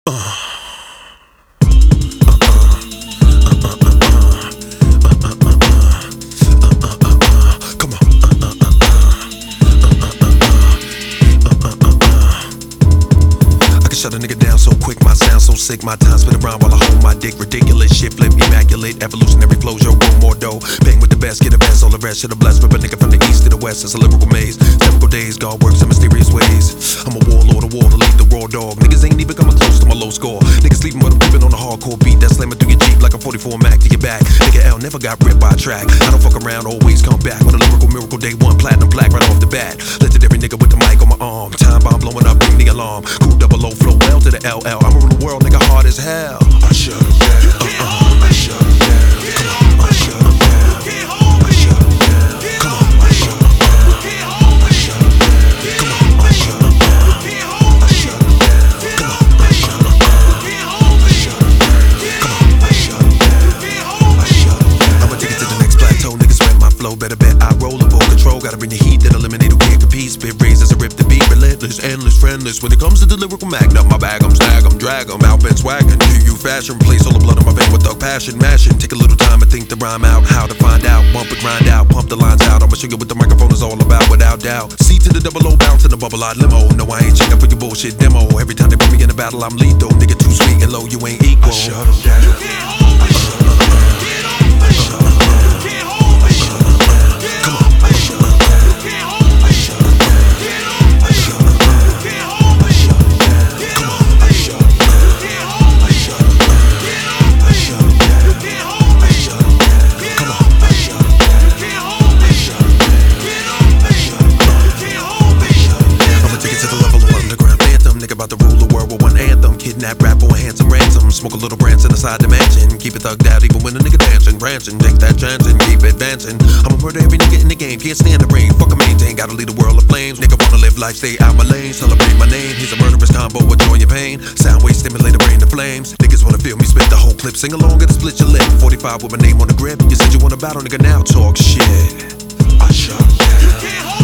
Shut a nigga down so quick, my sound so sick. My time spin around while I hold my dick. Ridiculous shit, flip, immaculate. Evolutionary flows, yo, one more dough. Bang with the best, get advanced, all the rest. Should've blessed, rip a nigga from the east to the west. It's a lyrical maze, typical days. God works in mysterious ways. I'm a warlord of war to lead the raw dog. Niggas ain't even coming close to my low score. Niggas sleeping but I'm creeping on a hardcore beat. That slamming through your Jeep like a 44 Mac to your back. Nigga L never got ripped by a track. I don't fuck around, always come back. With a lyrical miracle, day one, platinum plaque right off the bat. Legendary nigga with the mic on my arm. Time bomb blowing up, bring the alarm. Cool double O flow well to the LL. I'm rule the world, nigga, hard as hell. I shut him down. I shut him down. Come on, I shut him down. I shut him down. Come on, I shut him down. I shut him down. Come on, I shut him down. I shut him down. Come on, I shut him down. I shut him down. Come on, I shut him down. I shut him down. I'ma take it to the next plateau, niggas sweat my flow. Better bet I roll up on control. Gotta bring the heat that eliminate who can't compete. Spit razors, I rip the beat. Relentless, endless, friendless. When it comes to the lyrical magnum, my bag, I'm snag, I'm drag, I'm out been swaggin'. Do you fashion? Place all the blood on my vein with thug passion, mashing. Take a little time and think the rhyme out. How to find out, bump it, grind out, pump the lines out. I'ma show you what the microphone is all about, without doubt. C to the double O, bounce in the bubble out limo. No, I ain't checking for your bullshit demo. Every time they put me in a battle, I'm lethal. Nigga too sweet and low, you ain't equal. I shut 'em down. I shut 'em down. I shut 'em down. About to rule the world with one anthem. Kidnap rap for a handsome ransom. Smoke a little Branson inside the mansion. Keep it thugged out even when a nigga dancing. Branching, take that chance and keep advancing. I'ma murder every nigga in the game. Can't stand the rain. Fuck a maintain. Gotta lead a world of flames. Nigga wanna live life, stay out my lane. Celebrate my name. Here's a murderous combo with joy and pain. Sound wave stimulate the brain to flames. Niggas wanna feel me spit the whole clip. Sing along, gotta split your lip. 45 with my name on the grip. You said you wanna battle, nigga, now talk shit. I shut 'em down.